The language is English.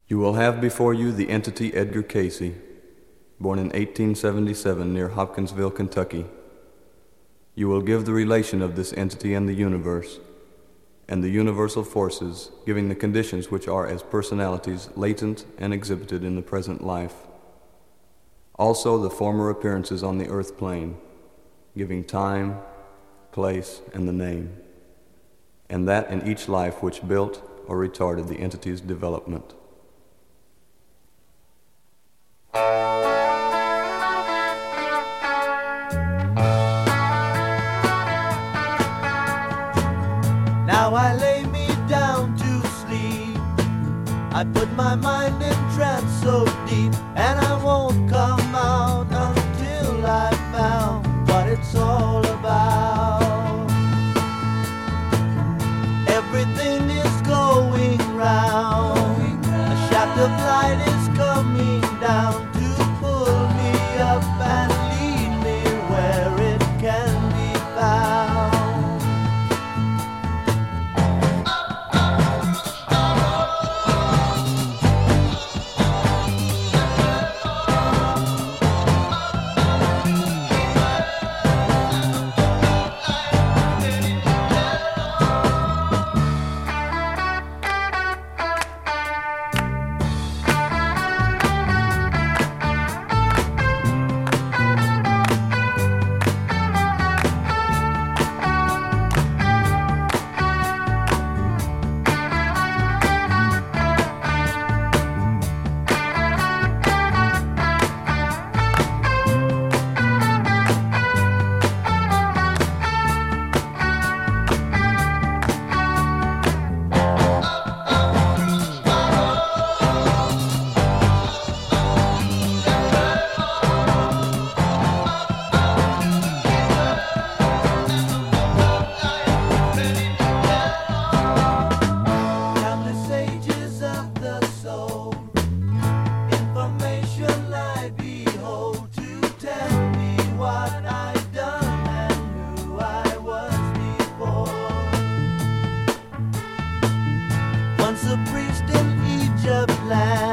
You will have before you the entity Edgar Casey, born in 1877 near Hopkinsville, Kentucky. You will give the relation of this entity and the universe, and the universal forces giving the conditions which are as personalities latent and exhibited in the present life. Also the former appearances on the earth plane, giving time, place, and the name, and that in each life which built or retarded the entity's development. Now I lay me down to sleep. I put my mind in trance so deep, and I won't come out until I found what it's all about. Everything is going round. A shaft of light is coming down to pull me up and lead me where it can be found. Once a priest in Egypt land,